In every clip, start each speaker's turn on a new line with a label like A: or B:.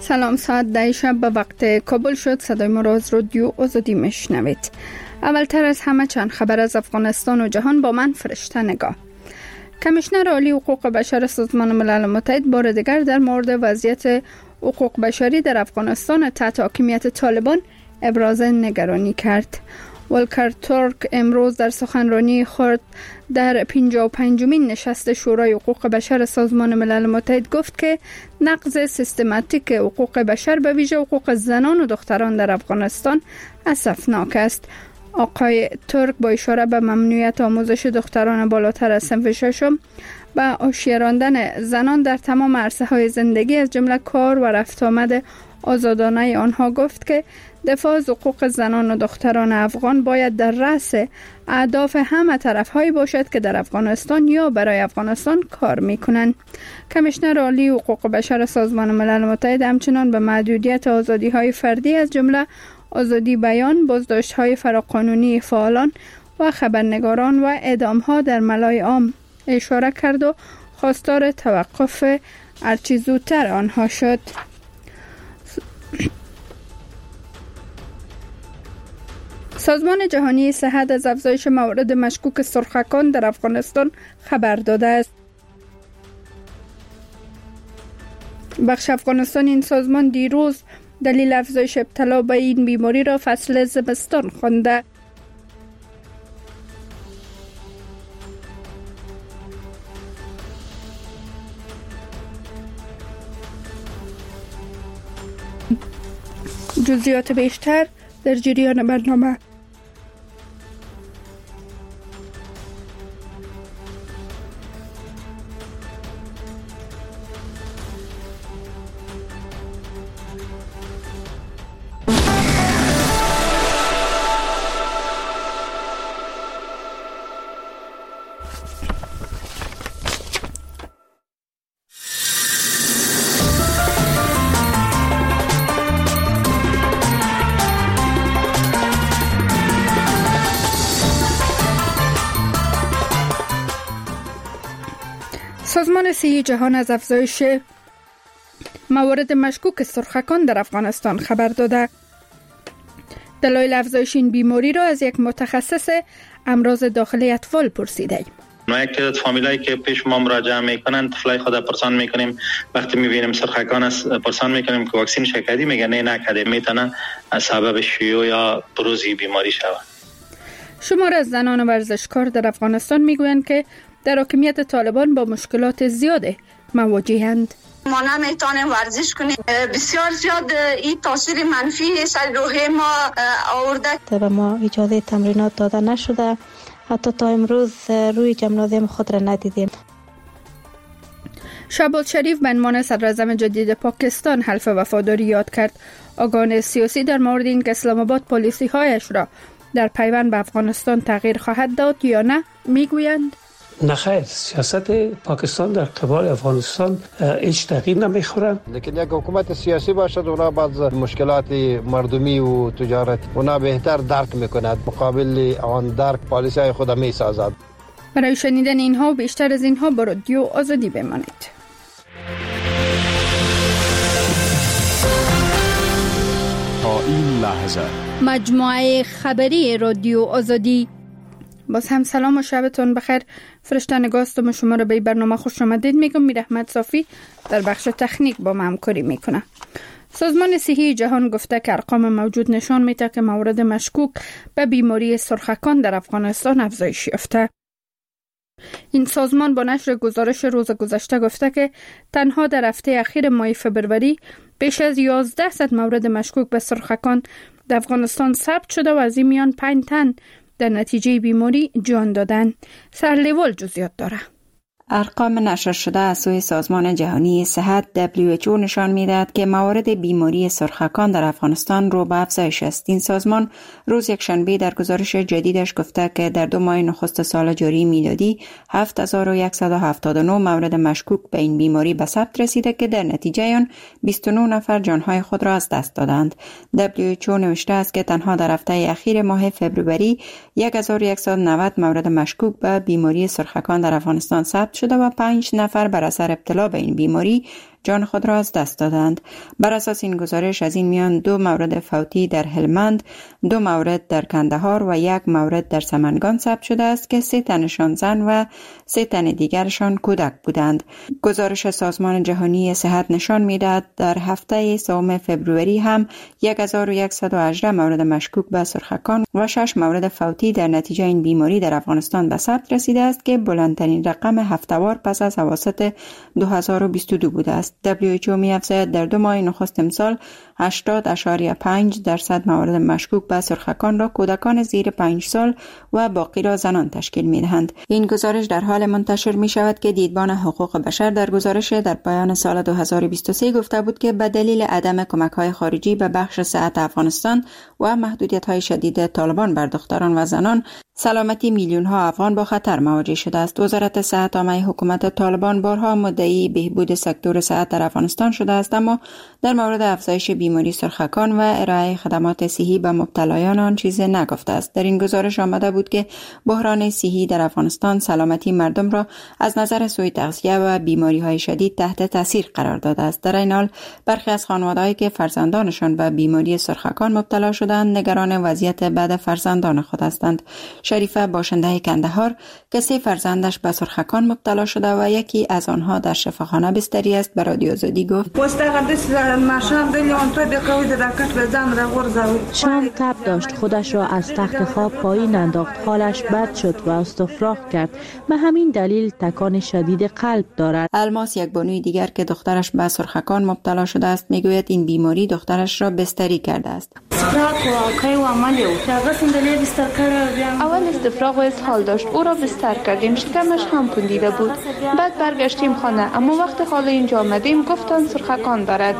A: سلام، ساعت 10 شب به وقت کابل شد. صدای ما را از رادیو آزادی میشنوید. اولتر از همه چند خبر از افغانستان و جهان با من فرشته نگاه. کمیشنر عالی حقوق بشر سازمان ملل متحد بار دیگر در مورد وضعیت حقوق بشری در افغانستان تحت حاکمیت طالبان ابراز نگرانی کرد. ولکر تورک امروز در سخنرانی خود در 55مین نشست شورای حقوق بشر سازمان ملل متحد گفت که نقض سیستماتیک حقوق بشر به ویژه حقوق زنان و دختران در افغانستان اسفناک است. آقای تورک با اشاره به ممنوعیت آموزش دختران بالاتر از صنف ششم و حاشیه راندن زنان در تمام عرصه‌های زندگی از جمله کار و رفت آمد آزادانه آنها گفت که دفاع از حقوق زنان و دختران افغان باید در رأس اهداف همه طرف‌هایی باشد که در افغانستان یا برای افغانستان کار می‌کنند. کمیشنر عالی حقوق بشر سازمان ملل متحد همچنان به محدودیت آزادی‌های فردی از جمله آزادی بیان، بازداشت‌های فراقانونی فعالان و خبرنگاران و اعدام‌ها در ملای عام اشاره کرد و خواستار توقف هرچه زودتر آنها شد. سازمان جهانی صحت از افزایش موارد مشکوک سرخکان در افغانستان خبر داده است. بخش افغانستان این سازمان دیروز دلیل افزایش ابتلا به این بیماری را فصل زمستان خوانده. جزئیات بیشتر در جریان برنامه. سازمان صحی جهان از افزایش موارد مشکوک سرخکان در افغانستان خبر داده. دلایل افزایش این بیماری را از یک متخصص امراض داخلی اطفال پرسیده.
B: ما یک تعداد فامیلایی که پیش ما مراجعه میکنن طفلای خود پرسان میکنیم، وقتی میبینیم سرخکان است پرسان میکنیم که واکسین شکردی، میگن نه نکرده، میتونه سبب شیوع یا بروز بیماری شود.
A: شمار از زنان ورزشکار در افغانستان میگویند که در حاکمیت طالبان با مشکلات زیاده مواجهند.
C: ما نمیتونیم ورزش کنیم، بسیار زیاد این تاثیر منفی سر روح ما آورده.
D: به ما اجازه تمرینات داده نشده، حتی تا امروز روی جمنازیم خود را ندیدیم.
A: شهباز شریف به عنوان صدراعظم جدید پاکستان حلف وفاداری یاد کرد. آگاهان سیاسی در مورد این که اسلام آباد پالیسی هایش را در پیوند به افغانستان تغییر خواهد داد یا نه میگویند
E: نخیر، سیاست پاکستان در قبال افغانستان هیچ تغییر نمیخورند.
F: لیکن یک حکومت سیاسی باشد اونا بعض مشکلات مردمی و تجارت اونا بهتر درک میکند، مقابل آن درک پالیسی های خود میسازد.
A: برای شنیدن اینها و بیشتر از اینها با رادیو آزادی بمانید.
G: تا این لحظه
A: مجموعه خبری رادیو آزادی. باز هم سلام و شبتون بخیر. فرشته نگاستم شما را به برنامه خوش آمدید میگم. میر احمد صافی در بخش تکنیک با ما همکاری میکنه. سازمان صحی جهان گفته که ارقام موجود نشان میده که موارد مشکوک به بیماری سرخکان در افغانستان افزایش یافته. این سازمان با نشر گزارش روز گذشته گفته که تنها در هفته اخیر ماه فبروری بیش از 1100 مورد مشکوک به سرخکان در افغانستان ثبت شده و از این میان 5 تن در نتیجه بیماری جان دادن. سرلیوال جزئیات داره.
H: ارقام نشر شده از سوی سازمان جهانی صحت WHO نشان می‌دهد که موارد بیماری سرخکان در افغانستان رو به افزایش است. این سازمان روز یکشنبه در گزارش جدیدش گفته که در 2 ماه نخست سال جاری میلادی 7179 مورد مشکوک به این بیماری به ثبت رسیده که در نتیجه آن 29 نفر جانهای خود را از دست دادند. WHO نوشته است که تنها در هفته اخیر ماه فوریه 1190 مورد مشکوک به بیماری سرخکان در افغانستان ثبت شده و 5 نفر بر اثر ابتلا به این بیماری جان خود را از دست دادند. بر اساس این گزارش از این میان 2 مورد فوتی در هلمند، 2 مورد در کندهار و 1 مورد در سمنگان ثبت شده است که 3 تنشان زن و 3 تن دیگرشان کودک بودند. گزارش سازمان جهانی صحت نشان می‌دهد در هفته سوم فوریه هم 1118 مورد مشکوک به سرخکان و 6 مورد فوتی در نتیجه این بیماری در افغانستان به ثبت رسیده است که بلندترین رقم هفته‌وار پس از اواسط 2022 بوده است. WHO می‌افزاید در 2 ماه نخست امسال 80.5% مورد مشکوک به سرخکان را کودکان زیر 5 سال و باقی را زنان تشکیل می‌دهند. این گزارش در حال منتشر می‌شود که دیدبان حقوق بشر در گزارش در پایان سال 2023 گفته بود که به دلیل عدم کمک‌های خارجی به بخش صحت افغانستان و محدودیت‌های شدید طالبان بر دختران و زنان، سلامتی میلیون‌ها افغان با خطر مواجه شده است. وزارت صحت عامه حکومت طالبان بارها مدعی بهبود سکتور صحت در افغانستان شده است، اما در مورد افزایش بیماری سرخکان و ارائه خدمات صحی به مبتلایان آن چیزی نگفته است. در این گزارش آمده بود که بحران صحی در افغانستان سلامتی مردم را از نظر سوء تغذیه و بیماری‌های شدید تحت تاثیر قرار داده است. در این حال برخی از خانواده‌هایی که فرزندانشان به بیماری سرخکان مبتلا شدند نگران وضعیت بعد فرزندان خود هستند. شریفه باشنده کندهار که 3 فرزندش به سرخکان مبتلا شده و یکی از آنها در شفاخانه بستری است به رادیو آزادی گفت:
D: شام تب داشت، خودش را از تخت خواب پایین انداخت، حالش بد شد و استفراغ کرد. به همین دلیل تکان شدید قلب دارد.
H: الماس، یک بانوی دیگر که دخترش به سرخکان مبتلا شده است، میگوید این بیماری دخترش را بستری کرده است.
I: اول استفراغ و اسهال داشت، او را بستر کردیم، شکمش هم پوندیده بود. بعد برگشتیم خانه، اما وقت حالا اینجا آمدیم گفتن سرخکان دارد.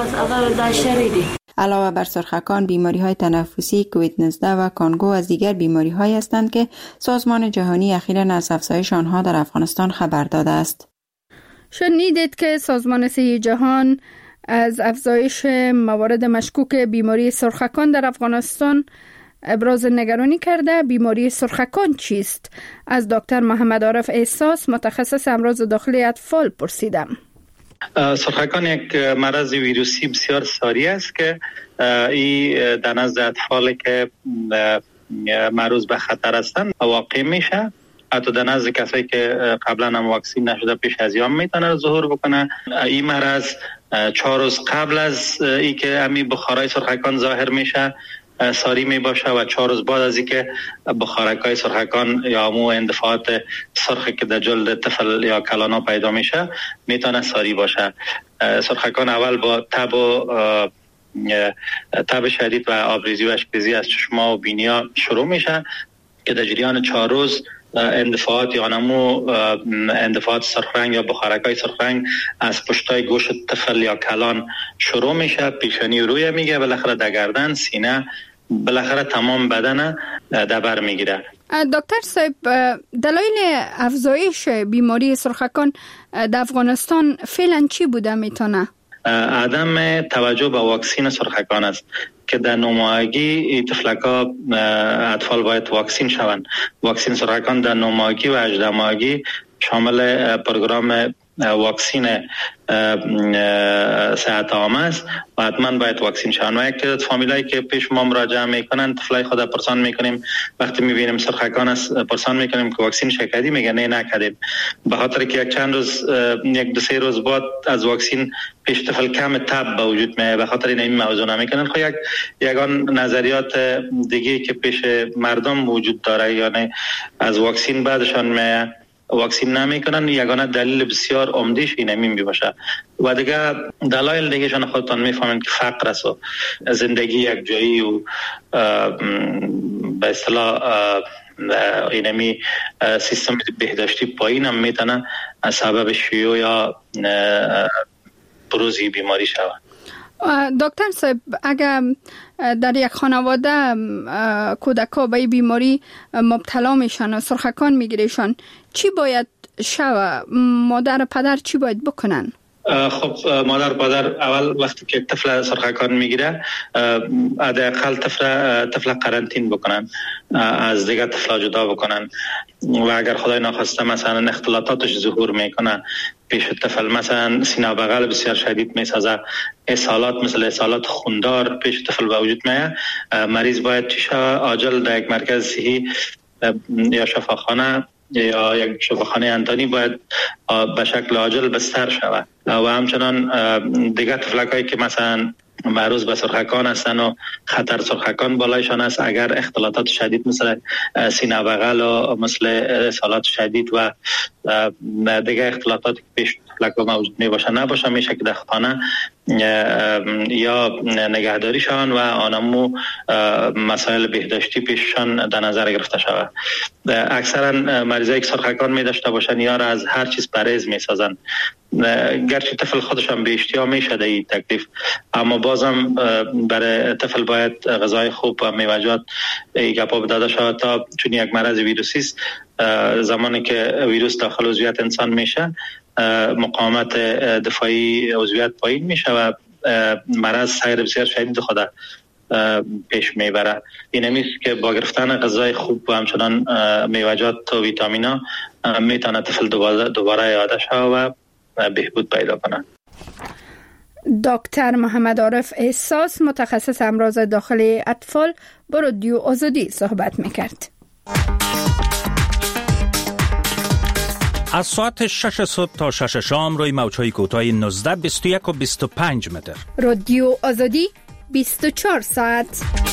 H: علاوه بر سرخکان، بیماری‌های تنفسی، کووید 19 و کانگو از دیگر بیماری‌هایی هستند که سازمان جهانی اخیراً از افزایش آنها در افغانستان خبر داده است.
A: شنیدید که سازمان صحی جهان از افزایش موارد مشکوک بیماری سرخکان در افغانستان ابراز نگرانی کرده. بیماری سرخکان چیست؟ از دکتر محمد عارف احساس، متخصص امراض داخلی اطفال پرسیدم.
B: سرخکان یک مرض ویروسی بسیار ساری است که این در نزد اطفال که معرض به خطر هستند واقع میشه. حتی در نزد کسایی که قبلا هم واکسین نشده پیش از یام میتونه ظهور بکنه. این مرض 4 روز قبل از ای که امی بخارای سرخکان ظاهر میشه ساری می باشه و 4 روز بعد از اینکه بخارکای سرخکان یا مو اندفاعات سرخ که در جلد طفل یا کلانا پیدا میشه میتونه ساری باشه. سرخکان اول با تب شدید و آبریزی و اشپزی از چشما و بینیا شروع میشه که در جریان 4 روز اندفاعات یا نمو اندفاعات سرخرنگ یا بخارکای سرخرنگ از پشتای گوش طفل یا کلان شروع میشه، پیشانی روی میگه، بالاخره در گردن، سینه، بالاخره تمام بدن در بر میگیره.
A: دکتر صاحب، دلایل افزایش بیماری سرخکان در افغانستان فعلا چی بوده میتونه؟
B: عدم توجه به واکسین سرخکان است که در 9 ماهگی طفلکا اطفال باید واکسین شوند. واکسین سرخکان در 9 ماهگی و 18 ماهگی شامل پروگرام واکسین صحت عامه است و حتما باید واکسین شوند. و یک فامیلایی که پیش ما مراجعه میکنن طفلای خود پرسان میکنیم، وقتی میبینیم سرخکان است پرسان میکنیم که واکسین کردی؟ میگه نه نکردیم، به خاطر که یک چند روز 1-2-3 روز بعد از واکسین پیش طفل کم تب به وجود میاد، به خاطر این موضوع نمیکنن. خب یگان نظریات دیگه که پیش مردم وجود داره، یعنی از واکسین بعدشان میاد واکسین نمیکنن، یگانه دلیل بسیار عمدهش اینه می باشه. و دیگه دلایل دیگه شان خودتان میفهمین که فقر است و زندگی یک جایی و به اصطلاح اینمی سیستم بهداشتی پایین هم میتونه سبب شیوع یا بروز بیماری شود.
A: دکتر صاحب، اگر در یک خانواده کودک‌ها به بیماری مبتلا میشن و سرخکان میگیرشن، چی باید شود؟ مادر و پدر چی باید بکنن؟
B: خب مادر پدر اول وقتی که طفل سرخکان میگیره حداقل طفل قرنطین بکنن، از دیگه طفلا جدا بکنن و اگر خدای ناخواسته مثلا اختلاطاتش ظهور میکنه پیش طفل، مثلا سینه بغل بسیار شدید میسازه، اسهالات مثل اسهالات خوندار پیش طفل به وجود میاد، مریض باید چی شود عاجل در یک مرکز صحی یا شفاخانه یا یک شفاخانه انتانی باید به شکل عاجل بستر شود. و همچنان دیگه طفلکایی که مثلا معروض به سرخکان هستن و خطر سرخکان بالایشان است، اگر اختلاطات شدید مثل سینه بغل و مثل اسهالات شدید و دیگه اختلاطات پیش طفلک موجود می باشه نباشه، میشه که در خانه یا نگهداری شوند و آنمو مسائل بهداشتی پیششان در نظر گرفته شود. اکثرا مریضایی که سرخکان می داشته باشن یا را از هر چیز پرهیز می سازن، گرچه طفل خودش هم به اشتها میشه این تکلیف، اما بازم برای طفل باید غذای خوب و میوه‌جات گپا داده شود تا چون یک مرض ویروسی است، زمانی که ویروس داخل عضویت انسان میشه مقاومت دفاعی عضویت پایین میشه و مرض سیر بسیار شدید خود پیش میبره. این همیست که با گرفتن غذای خوب و همچنان میوه‌جات و ویتامینا میتونه طفل دوباره یاده شود و بهبود پیدا کنه.
A: دکتر محمد عارف احساس متخصص امراض داخلی اطفال با رادیو آزادی صحبت میکرد.
J: از ساعت 6 صبح تا 6 شام روی موج‌های کوتاه 19 21 و 25 متر.
A: رادیو آزادی 24 ساعت.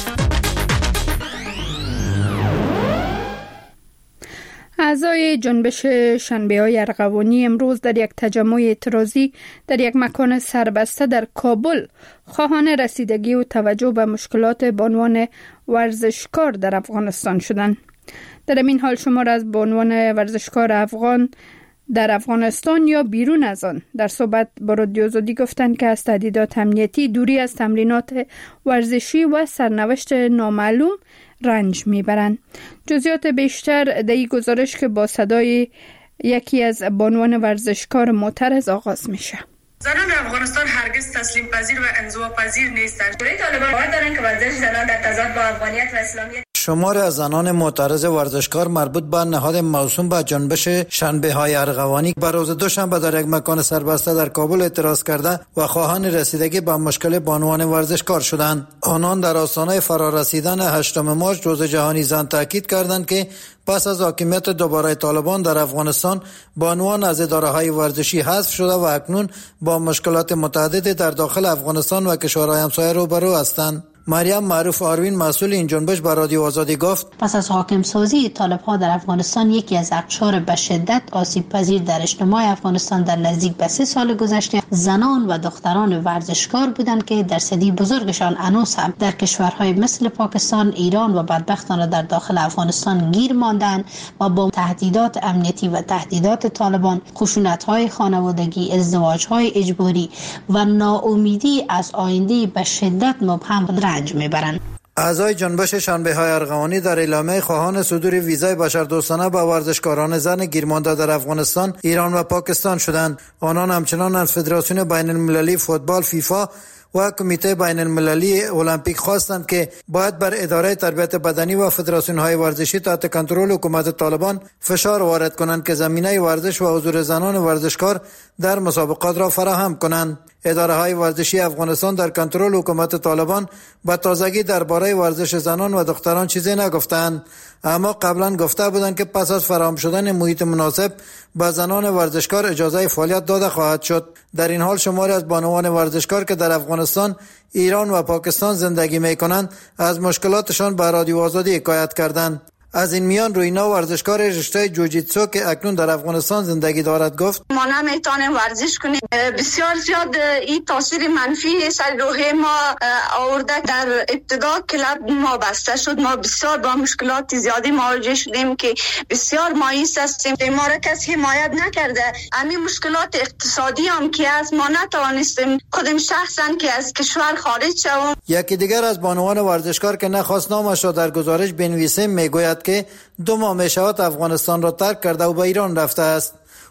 A: اعضای جنبش شنبه‌های ارغوانی امروز در یک تجمع اعتراضی در یک مکان سربسته در کابل خواهان رسیدگی و توجه به مشکلات بانوان ورزشکار در افغانستان شدند. در این حال شمار از بانوان ورزشکار افغان در افغانستان یا بیرون از آن در صحبت با رادیو آزادی گفتند که از تهدیدات امنیتی، دوری از تمرینات ورزشی و سرنوشت نامعلوم رنج میبرند. جزئیات بیشتر در این گزارش که با صدای یکی از بانوان ورزشکار معترض آغاز میشه.
K: زنان افغانستان هرگز تسلیم پذیر و انزوا پذیر نیستند. طالبان باور دارند که ورزش زنان در تضاد با افغانیت و اسلامیت.
L: شمار از زنان معترض ورزشکار مربوط به نهاد موسوم به جنبش شنبه‌های ارغوانی بر روز دوشنبه در یک مکان سربسته در کابل اعتراض کرده و خواهان رسیدگی به مشکل بانوان ورزشکار شدند. آنان در آستانه فرارسیدن 8 مارس روز جهانی زن تاکید کردند که پس از حاکمیت دوباره طالبان در افغانستان بانوان از اداره‌های ورزشی حذف شده و اکنون با مشکلات متعددی در داخل افغانستان و کشورهای همسایه روبرو هستند. مریم معروف آروین مسئول این جنبش به رادیو آزادی گفت
M: پس از حاکم سازی طالب‌ها در افغانستان یکی از اقشار به شدت آسیب پذیر در اجتماع افغانستان در نزدیک به 3 سال گذشته زنان و دختران ورزشکار بودند که درصدی بزرگشان هنوز هم در کشورهای مثل پاکستان، ایران و بدبختانه در داخل افغانستان گیر ماندند و با تهدیدات امنیتی و تهدیدات طالبان، خشونت‌های خانوادگی، ازدواج‌های اجباری و ناامیدی از آینده به شدت مبهم رنج میبرند.
L: اعضای جنبش شنبه‌های ارغوانی در اعلامیه خواهان صدور ویزای بشردوستانه به ورزشکاران زن گیرمانده در افغانستان، ایران و پاکستان شدند. آنان همچنان از فدراسیون بین المللی فوتبال فیفا و کمیته بین المللی المپیک خواستند که باید بر اداره تربیت بدنی و فدراسیون‌های ورزشی تحت کنترل حکومت طالبان فشار وارد کنند که زمینه ورزش و حضور زنان ورزشکار در مسابقات را فراهم کنند. اداره‌های ورزشی افغانستان در کنترل حکومت طالبان با تازگی درباره ورزش زنان و دختران چیزی نگفتند، اما قبلا گفته بودند که پس از فراهم شدن محیط مناسب به زنان ورزشکار اجازه فعالیت داده خواهد شد. در این حال شماری از بانوان ورزشکار که در افغانستان، ایران و پاکستان زندگی می‌کنند از مشکلاتشان به رادیو آزادی حکایت کردند. از این میان روینا ورزشکار رشته جوجیتسو که اکنون در افغانستان زندگی دارد گفت
C: ما نمیتونیم ورزش کنیم. بسیار زیاد این تاثیر منفی سر روح ما آورده. در ابتدا کلب ما بسته شد، ما بسیار با مشکلات زیادی مواجه شدیم که بسیار مایوس هستیم. ما را کسی حمایت نکرده. همین مشکلات اقتصادی هم که از ما نتوانستیم خودم شخصا که از کشور خارج شوم.
L: یکی دیگر از بانوان ورزشکار که نخواست نامش را در گزارش بنویسیم میگوید که 2 ماه میشود افغانستان را ترک کرده و به ایران رفته است.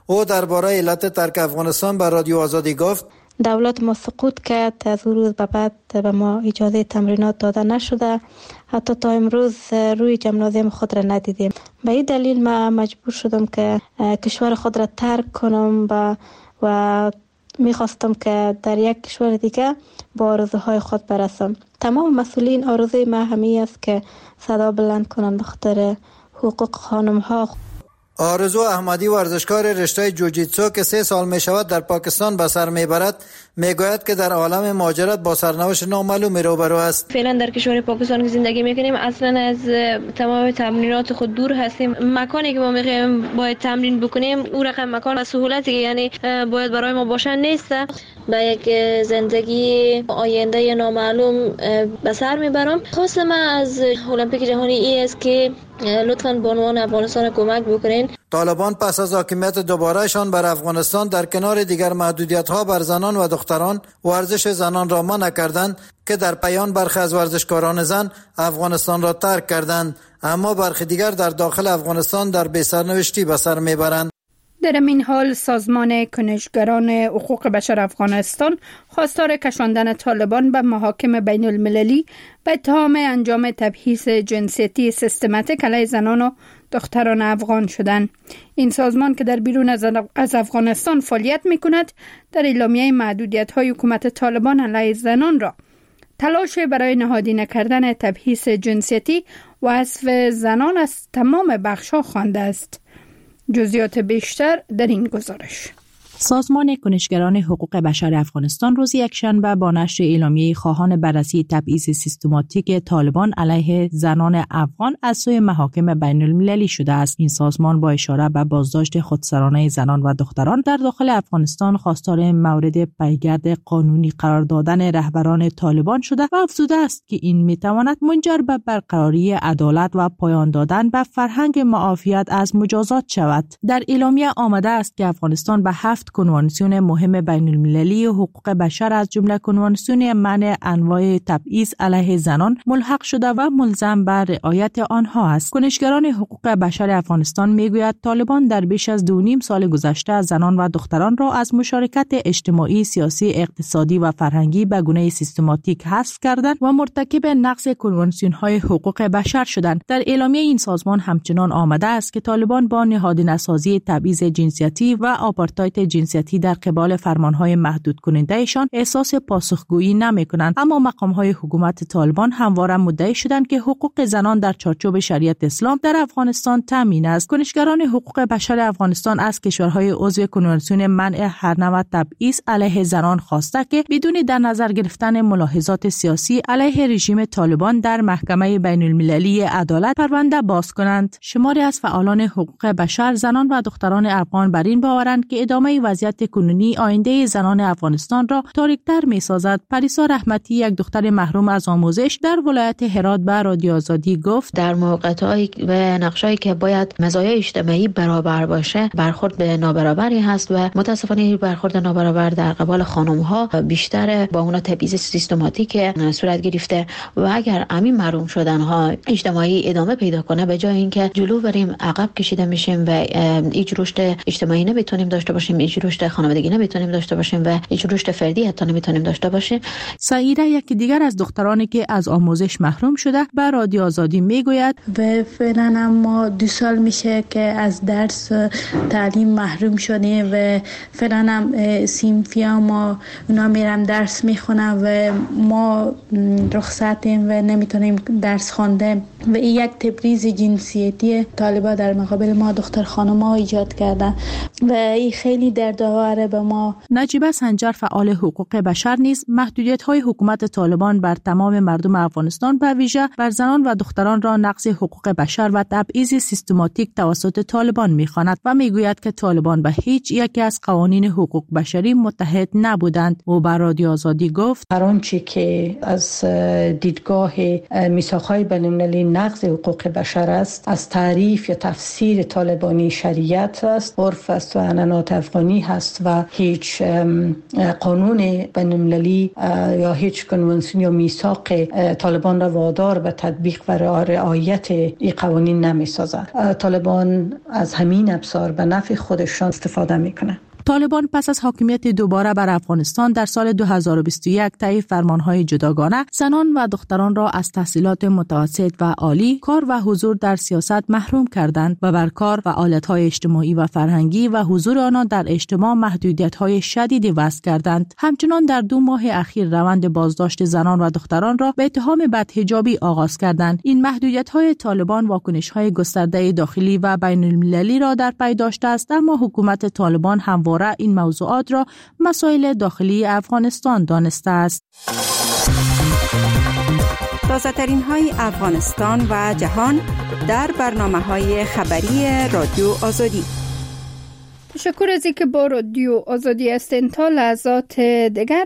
L: او درباره علت ترک افغانستان به رادیو آزادی گفت
N: دولت ما سقوط کرد، از اون روز به بعد به ما اجازه تمرینات داده نشده، حتی تا امروز روی جمنازیم خود را ندیدیم. به این دلیل ما مجبور شدم که کشور خود را ترک کنم و میخواستم که در یک کشور دیگه با آرزوهای خود برسم. تمام مسئولین آرزوی ما همین است که صدا بلند کنند بخاطر حقوق خانم ها.
L: آرزو احمدی ورزشکار رشته جوجیتسو که 3 سال می شود در پاکستان به سر می برد می گوید که در عالم مهاجرت با سرنوشت نامعلومی روبرو است.
O: فعلا در کشور پاکستان که زندگی میکنیم اصلا از تمام تمرینات خود دور هستیم. مکانی که ما میخوایم باید تمرین بکنیم او رقم مکان و سهولتی که یعنی باید برای ما باشن نیست. با یک زندگی آینده نامعلوم به سر میبرم. خواست من از المپیک جهانی ای است که لطفاً به عنوان افغانستان کمک بکنین.
L: طالبان پس از حاکمیت دوبارهشان بر افغانستان در کنار دیگر محدودیت‌ها بر زنان و دختران ورزش زنان را منع کردند که در پایان برخی از ورزشکاران زن افغانستان را ترک کردند، اما برخی دیگر در داخل افغانستان در بی‌سرنوشتی به سر میبرند.
A: در این حال سازمان کنشگران حقوق بشر افغانستان خواستار کشاندن طالبان به محاکم بین المللی به اتهام انجام تبعیض جنسیتی سیستماتیک علیه زنان و دختران افغان شدند. این سازمان که در بیرون از افغانستان فعالیت می‌کند در اعلامیه محدودیت‌های حکومت طالبان علیه زنان را تلاش برای نهادینه کردن تبعیض جنسیتی و حذف زنان از تمام بخش‌ها خوانده است. جزئیات بیشتر در این گزارش.
D: سازمان کنشگران حقوق بشر افغانستان روز یکشنبه با نشر اعلامیه خواهان بررسی تبعیض سیستماتیک طالبان علیه زنان افغان از سوی محاکم بین المللی شده است. این سازمان با اشاره به بازداشت خودسرانه زنان و دختران در داخل افغانستان خواستار مورد پیگرد قانونی قرار دادن رهبران طالبان شده و افزوده است که این میتواند منجر به برقراری عدالت و پایان دادن به فرهنگ معافیت از مجازات شود. در اعلامیه آمده است که افغانستان به 7 کنوانسیون مهم بین المللی حقوق بشر از جمله کنوانسیون منع انواع تبعیض علیه زنان ملحق شده و ملزم به رعایت آنها است. کنشگران حقوق بشر افغانستان میگوید طالبان در بیش از 2.5 سال گذشته زنان و دختران را از مشارکت اجتماعی، سیاسی، اقتصادی و فرهنگی به گونه سیستماتیک حذف کردند و مرتکب نقض کنوانسیون‌های حقوق بشر شدند. در اعلامیه این سازمان همچنان آمده است که طالبان با نهادینه‌سازی تبعیض جنسیتی و آپارتاید جنسیتی در قبال فرمانهای محدود کنندهشان احساس پاسخگویی نمی‌کنند، اما مقام‌های حکومت طالبان همواره مدعی شدند که حقوق زنان در چارچوب شریعت اسلام در افغانستان تامین است. کنشگران حقوق بشر افغانستان از کشورهای عضو کنوانسیون منع هر نوع تبعیض علیه زنان خواسته که بدون در نظر گرفتن ملاحظات سیاسی علیه رژیم طالبان در محکمه بین المللی عدالت پرونده باز کنند. شماری از فعالان حقوق بشر، زنان و دختران افغان بر این باورند که ادامه وضعیت کنونی آینده زنان افغانستان را تاریک‌تر می‌سازد. پریسا رحمتی، یک دختر محروم از آموزش در ولایت هرات، به رادیو آزادی گفت
P: در موقعیت‌های و نقشه‌ای که باید مزایای اجتماعی برابر باشه برخورد به نابرابری هست و متاسفانه برخورد نابرابر در قبال خانم‌ها بیشتر با اونا تبعیض سیستماتیک صورت گرفته و اگر همین محروم شدن‌ها اجتماعی ادامه پیدا کنه به جای اینکه جلو بریم عقب کشیده میشیم و هیچ رشد اجتماعی نمیتونیم داشته باشیم، هیچ رشد خانوادگی نمیتونیم داشته باشیم و هیچ رشد فردی حتی نمیتونیم داشته باشیم.
D: سعیده، یکی دیگر از دخترانی که از آموزش محروم شده، به رادیو آزادی میگوید
Q: و فعلا ما 2 سال میشه که از درس تعلیم محروم شدیم و فعلا هم سیمفیا ما اونا میرم درس میخونم و ما رخصتیم و نمیتونیم درس خوانده و این یک تبعیض جنسیتی طالبا در مقابل ما دختر خانم‌ها ایجاد کردن و این خیلی دردآوره به ما.
D: نجیبه سنجر، فعال حقوق بشر، نیز محدودیت‌های حکومت طالبان بر تمام مردم افغانستان به ویژه بر زنان و دختران را نقض حقوق بشر و تبعیض سیستماتیک توسط طالبان می‌خواند و میگوید که طالبان به هیچ یکی از قوانین حقوق بشری متحد نبودند. او بر رادیو آزادی گفت
R: هر آنچه که از دیدگاه میثاق‌های بین‌المللی نقض حقوق بشر است. از تعریف یا تفسیر طالبانی شریعت است، عرف است و عنعنات افغانی هست و هیچ قانون بین‌المللی یا هیچ کنوانسیون یا میثاق طالبان را وادار به تطبیق و رعایت این قوانین نمی‌سازد. طالبان از همین ابزار به نفع خودشان استفاده می‌کنند.
D: طالبان پس از حاکمیت دوباره بر افغانستان در سال 2021 طی فرمانهای جداگانه زنان و دختران را از تحصیلات متوسط و عالی، کار و حضور در سیاست محروم کردند و بر کار و آلت‌های اجتماعی و فرهنگی و حضور آنان در اجتماع محدودیت‌های شدیدی وضع کردند. همچنان در 2 ماه اخیر روند بازداشت زنان و دختران را به اتهام بدحجابی آغاز کردند. این محدودیت‌های طالبان واکنش‌های گسترده داخلی و بین‌المللی را در پی داشته است، اما حکومت طالبان همواره این موضوعات را مسائل داخلی افغانستان دانسته است.
H: تازه ترین های افغانستان و جهان در برنامه‌های خبری رادیو آزادی.
A: تشکر از اینکه با رادیو آزادی هستین. تا لحظات دیگر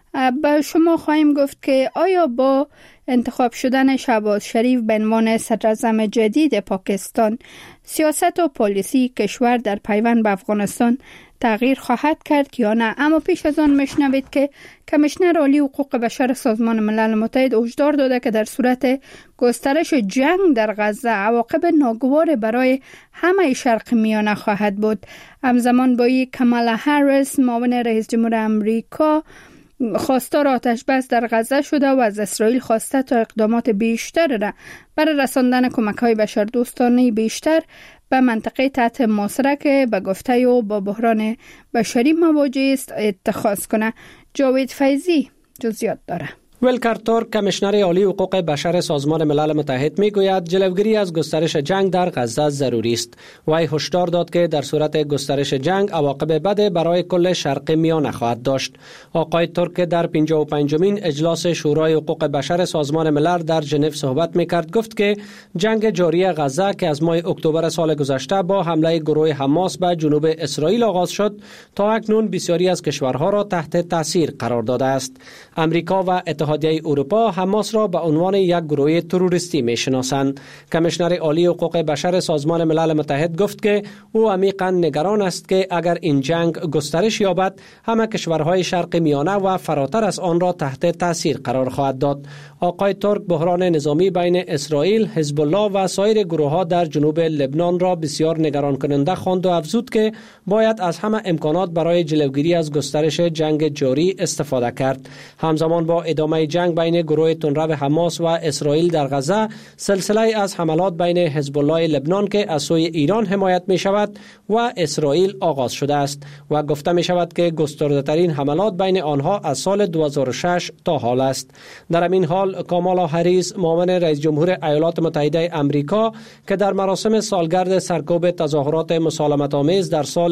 A: به شما خواهیم گفت که آیا با انتخاب شدن شهباز شریف به عنوان صدراعظم جدید پاکستان سیاست و پالیسی کشور در پیوند به افغانستان تغییر خواهد کرد یا نه؟ اما پیش از آن میشنوید که کمیشنر عالی حقوق بشر سازمان ملل متحد هشدار داده که در صورت گسترش جنگ در غزه عواقب ناگوار برای همه شرق میانه خواهد بود. همزمان با این کامالا هریس معاون رئیس جمهور امریکا خواستار آتش بس در غزه شده و از اسرائیل خواسته تا اقدامات بیشتر را برای رساندن کمک‌های بشردوستانه بیشتر به منطقه تحت محاصره که به گفته او با بحران بشری مواجه است اتخاذ کنه. جاوید فیضی جزئیات داره.
S: ولکر تورک کمیشنر عالی حقوق بشر سازمان ملل متحد میگوید جلوگیری از گسترش جنگ در غزه ضروری است. وی هشدار داد که در صورت گسترش جنگ عواقب بد برای کل شرق میانه خواهد داشت. آقای تورک در 55مین اجلاس شورای حقوق بشر سازمان ملل در ژنو صحبت میکرد. گفت که جنگ جاری غزه که از ماه اکتبر سال گذشته با حمله گروه حماس به جنوب اسرائیل آغاز شد تا اکنون بسیاری از کشورها را تحت تاثیر قرار داده است. امریکا و اتحادیه اروپا حماس را به عنوان یک گروه تروریستی میشناسند. کمیشنر عالی حقوق بشر سازمان ملل متحد گفت که او عمیقاً نگران است که اگر این جنگ گسترش یابد همه کشورهای شرق میانه و فراتر از آن را تحت تاثیر قرار خواهد داد. آقای تورک بحران نظامی بین اسرائیل، حزب الله و سایر گروه‌ها در جنوب لبنان را بسیار نگران کننده خواند و افزود که باید از همه امکانات برای جلوگیری از گسترش جنگ جاری استفاده کرد. همزمان با ادامه جنگ بین گروه تندرو حماس و اسرائیل در غزه، سلسله از حملات بین حزب الله لبنان که از سوی ایران حمایت می شود و اسرائیل آغاز شده است و گفته می شود که گسترده ترین حملات بین آنها از سال 2006 تا حال است. در همین حال کامالا هریس معاون رئیس جمهور ایالات متحده آمریکا که در مراسم سالگرد سرکوب تظاهرات مسالمت آمیز در سال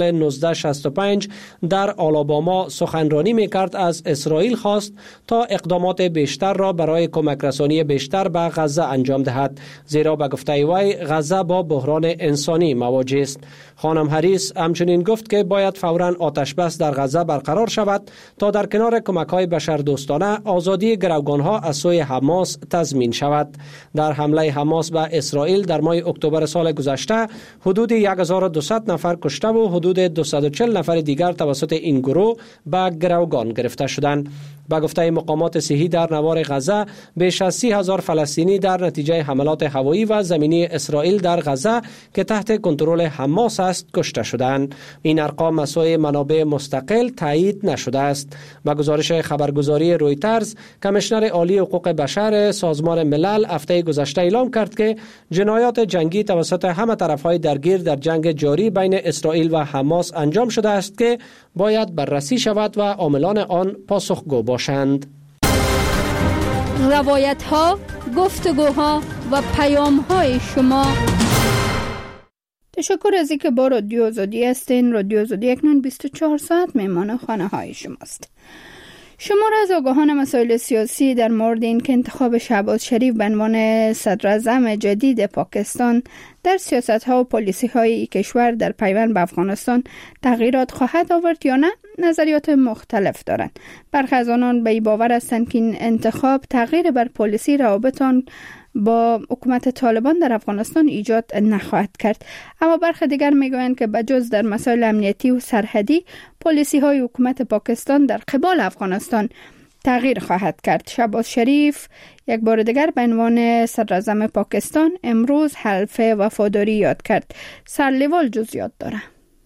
S: 1965 در آلاباما سخنرانی می کرد، از اسرائیل خواست تا اقدامات بیشتر را برای کمک رسانی بیشتر به غزه انجام دهد، زیرا به گفته وی غزه با بحران انسانی مواجه است. خانم هریس همچنین گفت که باید فوراً آتش بس در غزه برقرار شود تا در کنار کمک‌های بشردوستانه آزادی گروگان‌ها از سوی حماس تضمین شود. در حمله حماس به اسرائیل در ماه اکتبر سال گذشته حدود 1200 نفر کشته و حدود 240 نفر دیگر توسط این گروه به گروگان گرفته شدند. با گفته مقامات صحی در نوار غزه بیش از 30,000 فلسطینی در نتیجه حملات هوایی و زمینی اسرائیل در غزه که تحت کنترل حماس است کشته شدند. این ارقام از سوی منابع مستقل تایید نشده است. با گزارش خبرگزاری رویترز، کمیشنر عالی حقوق بشر سازمان ملل هفته گذشته اعلام کرد که جنایات جنگی توسط همه طرف‌های درگیر در جنگ جاری بین اسرائیل و حماس انجام شده است که باید بررسی شود و عاملان آن پاسخگو باشند.
A: روایت‌ها، گفتگوها و پیام‌های شما. تشکر از اینکه با رادیو آزادی هستین. رادیو آزادی اکنون 24 ساعت مهمان خانه‌های شماست. شما را از آگاهان مسائل سیاسی در مورد این که انتخاب شهباز شریف به عنوان صدراعظم جدید پاکستان در سیاست‌ها و پالیسی‌های کشور در پیوند به افغانستان تغییرات خواهد آورد یا نه، نظریات مختلف دارند. برخی از آنان به این باور هستند که این انتخاب تغییر بر پالیسی روابط با حکومت طالبان در افغانستان ایجاد نخواهد کرد. اما برخی دیگر میگویند که بجز در مسائل امنیتی و سرحدی، پالیسی های حکومت پاکستان در قبال افغانستان تغییر خواهد کرد. شهباز شریف یک بار دیگر به عنوان صدراعظم پاکستان امروز حلف وفاداری یاد کرد. سرلیوال جزئیات داره.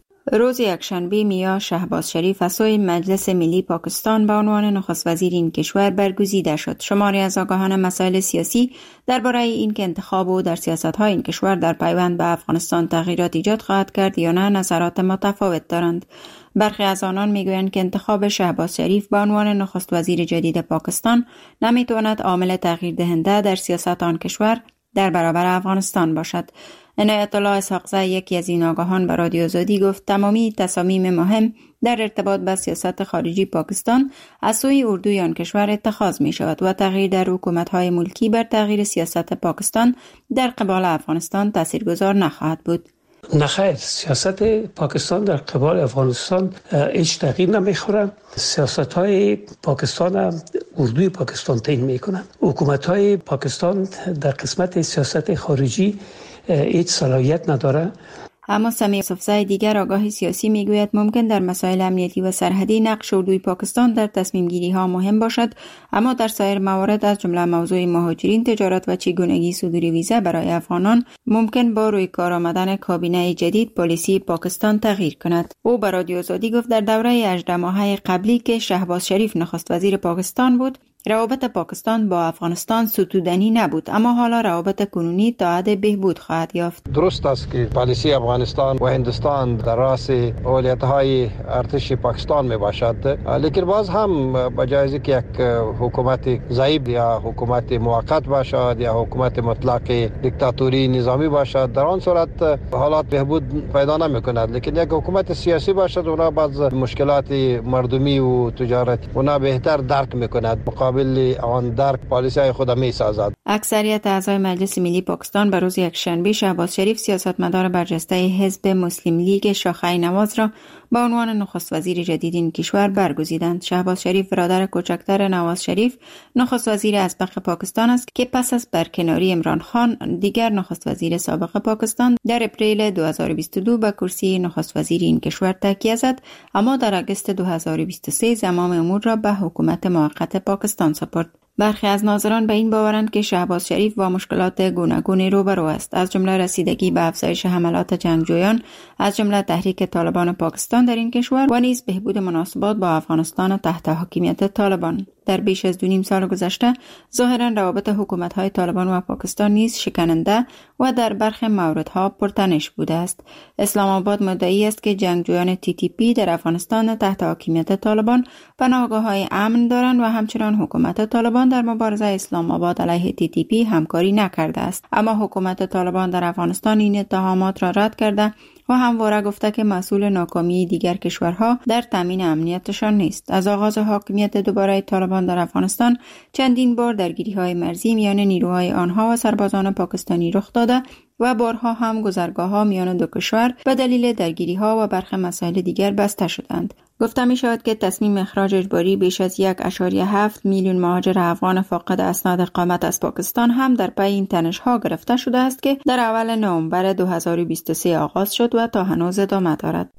H: روز یکشنبه میا شهباز شریف از سوی مجلس ملی پاکستان به عنوان نخست وزیر این کشور برگزیده شد. شماری از آگاهان مسائل سیاسی درباره اینکه انتخاب او در سیاست‌های این کشور در پیوند به افغانستان تغییرات ایجاد خواهد کرد یا نه نظرات متفاوت دارند. برخی از آنان میگویند که انتخاب شهباز شریف به عنوان نخست وزیر جدید پاکستان نمیتواند عامل تغییر دهنده در سیاست آن کشور در برابر افغانستان باشد. عنایت الله اسحاقزی، یکی از این آگاهان، به رادیو آزادی گفت تمامی تصامیم مهم در ارتباط با سیاست خارجی پاکستان از سوی اردوی آن کشور اتخاذ می شود و تغییر در حکومت‌های ملکی بر تغییر سیاست پاکستان در قبال افغانستان تاثیرگذار نخواهد بود.
E: نخیر، سیاست پاکستان در قبال افغانستان هیچ تغییر نمیخوره. سیاست های پاکستان هم اردوی پاکستان تعیین میکنن. حکومت های پاکستان در قسمت سیاست خارجی هیچ صلاحیت نداره.
H: اما سمیع یوسفزی دیگر آگاه سیاسی میگوید ممکن در مسائل امنیتی و سرحدی نقش اردوی پاکستان در تصمیم گیری ها مهم باشد، اما در سایر موارد از جمله موضوع مهاجرین، تجارت و چگونگی صدور ویزا برای افغانان ممکن با روی کار آمدن کابینه جدید پالیسی پاکستان تغییر کند. او به رادیو آزادی گفت در دوره 18 ماهه قبلی که شهباز شریف نخست وزیر پاکستان بود، روابط پاکستان با افغانستان ستودنی نبود، اما حالا روابط کنونی تا حد بهبود خواهد یافت.
F: درست است که پالیسی افغانستان و هندوستان در راس اولویت‌های ارتش پاکستان می باشد، لیکن باز هم بجای که یک حکومت ضعیف یا حکومت موقت باشد یا حکومت مطلق دیکتاتوری نظامی باشد، در آن صورت حالات بهبود پیدا نمی کند. لیکن یک حکومت سیاسی باشد، اونا باز مشکلات مردمی و تجارت اونا بهتر درک می کند، مقابل آن درک پالیسی خود می سازد.
H: اکثریت اعضای مجلس ملی پاکستان به روز یکشنبه شهباز شریف، سیاستمدار برجسته حزب مسلم لیگ شاخه نواز را به عنوان نخست وزیر جدید این کشور برگزیدند. شهباز شریف برادر کوچکتر نواز شریف نخست وزیر اسبق پاکستان است که پس از برکناری عمران خان، دیگر نخست وزیر سابق پاکستان، در اپریل 2022 به کرسی نخست وزیر این کشور تکیه زد، اما در آگوست 2023 زمام امور را به حکومت موقت پاکستان سپرد. برخی از ناظران به این باورند که شهباز شریف با مشکلات گوناگونی روبرو است، از جمله رسیدگی به افزایش حملات جنگجویان از جمله تحریک طالبان پاکستان در این کشور و نیز بهبود مناسبات با افغانستان تحت حاکمیت طالبان. در بیش از 2.5 سال گذشته ظاهرا روابط حکومت‌های طالبان و پاکستان نیز شکننده و در برخی موردها پرتنش بوده است. اسلام آباد مدعی است که جنگجویان TTP در افغانستان تحت حاکمیت طالبان پناهگاه‌های امن دارند و همچنان حکومت طالبان در مبارزه اسلام آباد علیه TTP همکاری نکرده است. اما حکومت طالبان در افغانستان این اتهامات را رد کرده و همواره گفته که مسئول ناکامی دیگر کشورها در تامین امنیتشان نیست. از آغاز حاکمیت دوباره طالبان در افغانستان چندین بار درگیری‌های مرزی میان نیروهای آنها و سربازان پاکستانی رخ داده و بارها هم گذرگاه‌ها میان دو کشور به دلیل درگیری‌ها و برخی مسائل دیگر بسته شدند. گفته می شود که تصمیم اخراج اجباری بیش از 1.7 میلیون مهاجر افغان فاقد اسناد اقامت از پاکستان هم در پی این تنش‌ها گرفته شده است که در اول نوامبر 2023 آغاز شد و تا هنوز ادامه دارد.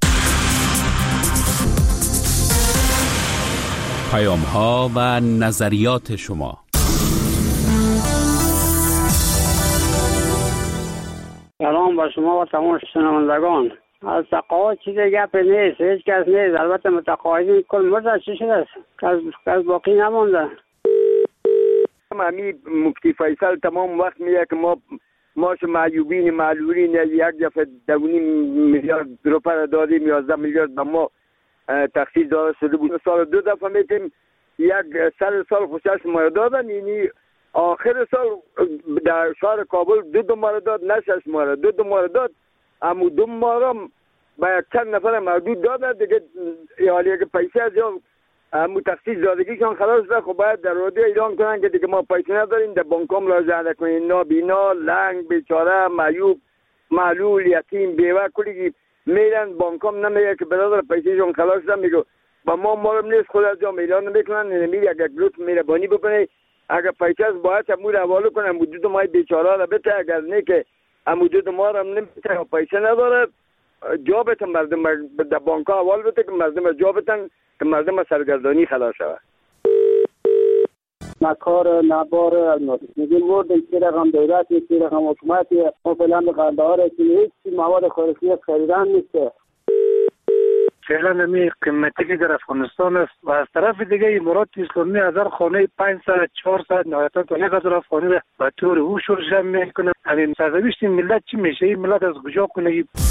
G: پیام‌ها و نظریات شما.
T: سلام با شما و تمام شنوندگان. از تقاعد چیز گپ نیست، هیچ کس نیست. البته متقاعدین کل مرد چی شده است؟ کس باقی نمونده.
U: امی مفتی فیصل تمام وقت میگه که ما معیوبین معلولین یک دفعه 2.5 میلیارد روپیه دادیم، 11 میلیارد به ما تخصیص داده شده بود. سال 2 دفعه میتیم یک سال خوشش ما دادن، یعنی آخر سال در شهر کابل 2 ماه داد، نه 6 ماه، 2 ماه داد. اما 2 ماه با یک چند نفر محدود دادن دیگه، حالی که پیسه از همون تخصیص دادگیشان خلاص شده. خب باید در رادیو اعلان کنن که دیگه ما پیسه نداریم، در بانکام لازم نکنیم. نابینا، لنگ، بیچاره، معیوب، معلول، یتیم، بیوه کلی میرن بانکام نمیگه که برادر پیسهشون خلاص شده. میگه با ما رو نیست، خود از جا اعلان نمیکنن. نمیگه اگر گروت میره بانی بکنه اگر پیسه از باید امور حواله کنه حدود ما بیچاره را بته، اگر نه که حدود ما را نمیته و پیسه نداره جا بته مردم در بانک ها حوال بته که مردم جا بتن که مردم سرگردانی خلاص شود.
I: نکار نبار الماس میگیم ورد یک رقم دولت یک رقم حکومت ما فعلا به قندهار هیچ مواد خوراکی خریدن نیست.
V: فعلا نمی قیمتی که در افغانستان است و از طرف دیگه امارات اسلامی از هر خانه 500 400 نهایتا تا 1000 افغانی به طور او شرش میکنه. همین سرنوشت ملت چی میشه؟ این ملت از کجا کنه؟